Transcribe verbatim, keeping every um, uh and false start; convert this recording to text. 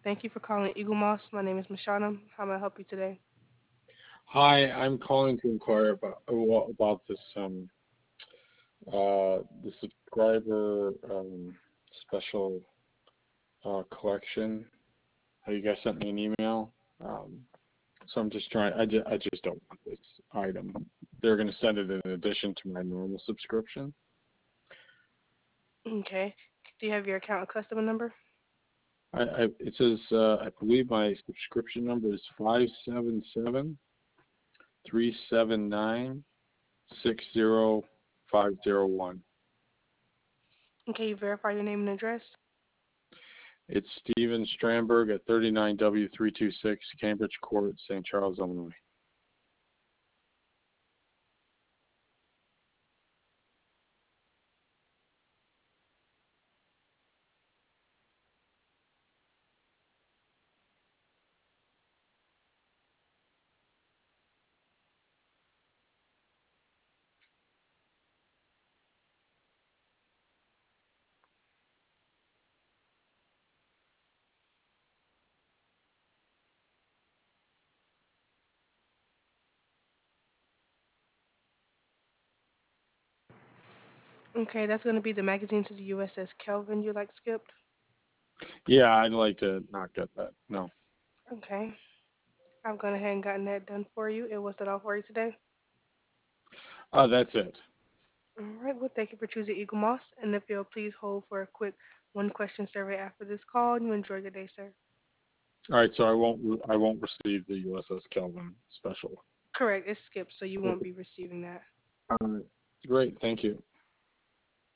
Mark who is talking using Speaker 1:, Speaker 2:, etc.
Speaker 1: Thank you for calling Eagle Moss. My name is Mashana. How may I help you today?
Speaker 2: Hi, I'm calling to inquire about about this um uh the subscriber um special uh collection. Uh, You guys sent me an email. Um, so I'm just trying. I just I just don't want this item. They're going to send it in addition to my normal subscription.
Speaker 1: Okay. Do you have your account customer number?
Speaker 2: I, I it says uh, I believe my subscription number is five seven seven three seven nine six zero five zero one.
Speaker 1: Okay, you verify your name and address?
Speaker 2: It's Steven Stramberg at thirty-nine W three two six Cambridge Court, Saint Charles, Illinois.
Speaker 1: Okay, that's going to be the magazine to the U S S Kelvin you like skipped.
Speaker 2: Yeah, I'd like to not get that. No.
Speaker 1: Okay. I've gone ahead and gotten that done for you. And what's that all for you today?
Speaker 2: Uh, that's it.
Speaker 1: All right. Well, thank you for choosing Eagle Moss. And if you'll please hold for a quick one question survey after this call, and you enjoy your day, sir.
Speaker 2: All right, so I won't I won't receive the U S S Kelvin special.
Speaker 1: Correct. It's skipped, so you won't
Speaker 2: Okay.
Speaker 1: be receiving that.
Speaker 2: All right. Great. Thank you.